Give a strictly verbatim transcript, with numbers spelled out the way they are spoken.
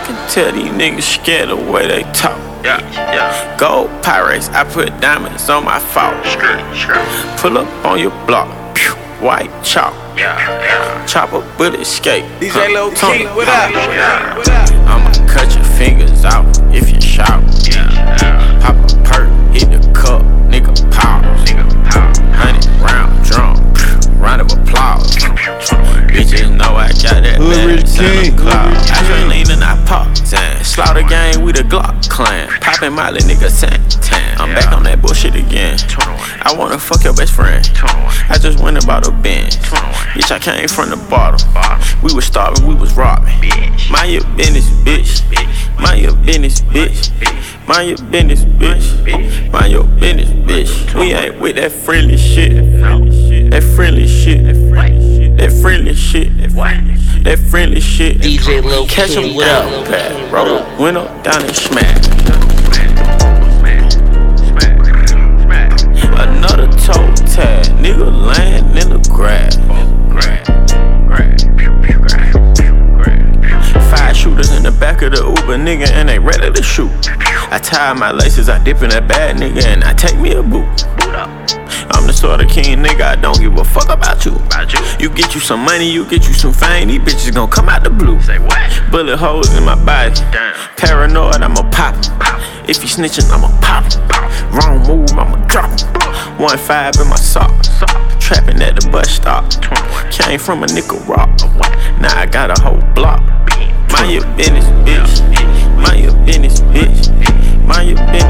can tell these niggas scared the way they talk. Yeah, yeah. Gold Pyrex, I put diamonds on my fault. Pull up on your block, pew, white chalk. Yeah, yeah. Chopper bullet escape. D J Lil King, what up? What up? I'ma cut your fingers off if you shout. Yeah, yeah. Pop a perk, hit the cup, nigga pause. Nigga, pow. Hundred round drum, round of applause. Bitches know I got that bad Santa Claus. I drink lean and I pop, Zan. Slaughter gang, we the Glock clan. Poppin' Molly, nigga, Santan. I'm back on that bullshit again. I wanna fuck your best friend. I just went about a Benz. Bitch, I came from the bottom. We was starving, we was robbing. Mind your business, bitch. Mind your business, bitch. Mind your business, bitch. Mind your business, bitch. We ain't with that friendly shit. That friendly shit. That friendly shit. That friendly shit. D J Lil Catch King, him what down, up? pad. Roll the window down and smack. Another toe tag. Nigga laying in the grass. Five shooters in the back of the Uber, nigga, and they ready to shoot. I tie my laces, I dip in that bad nigga, and I take me a boot. I'm the sort of king, nigga, I don't give a fuck about you. You get you some money, you get you some fame, these bitches gon' come out the blue. Say what? Bullet holes in my body. Damn. Paranoid, I'ma pop him. If you snitching, I'ma pop him. Wrong move, I'ma drop him. One five in my sock. Trapping at the bus stop. Came from a nickel rock. Now I got a whole block. Mind your business, bitch. Mind your business, bitch. Mind your business.